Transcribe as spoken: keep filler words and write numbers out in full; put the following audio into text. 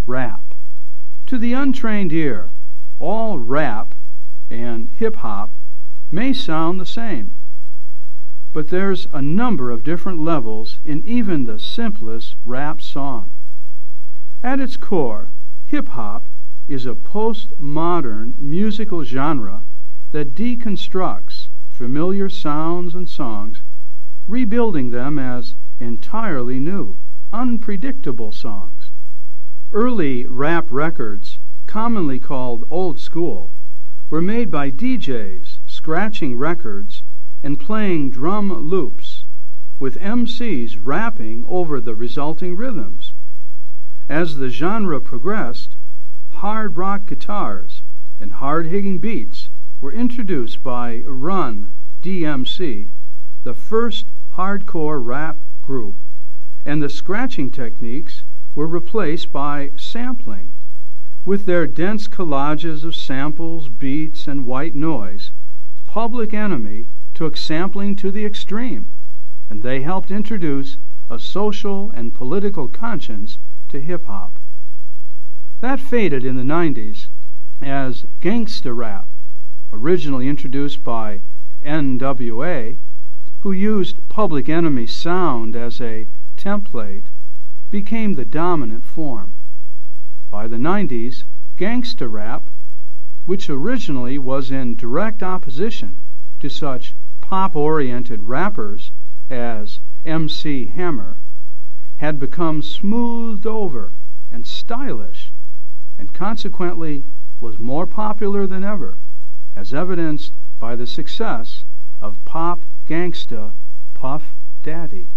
rap. To the untrained ear, all rap and hip-hop may sound the same, but there's a number of different levels in even the simplest rap song. At its core, hip-hop is a postmodern musical genre that deconstructs familiar sounds and songs, rebuilding them as entirely new, unpredictable songs. Early rap records, commonly called old school, were made by D Js scratching records and playing drum loops, with M Cs rapping over the resulting rhythms. As the genre progressed, hard rock guitars and hard-hitting beats were introduced by Run D M C, the first hardcore rap group, and the scratching techniques were replaced by sampling. With their dense collages of samples, beats, and white noise, Public Enemy took sampling to the extreme, and they helped introduce a social and political conscience to hip-hop. That faded in the nineties as gangsta rap, originally introduced by N W A, who used Public Enemy's sound as a template, became the dominant form. By the nineties, gangsta rap, which originally was in direct opposition to such pop-oriented rappers as M C Hammer, had become smoothed over and stylish, and consequently was more popular than ever, as evidenced by the success of pop gangsta Puff Daddy.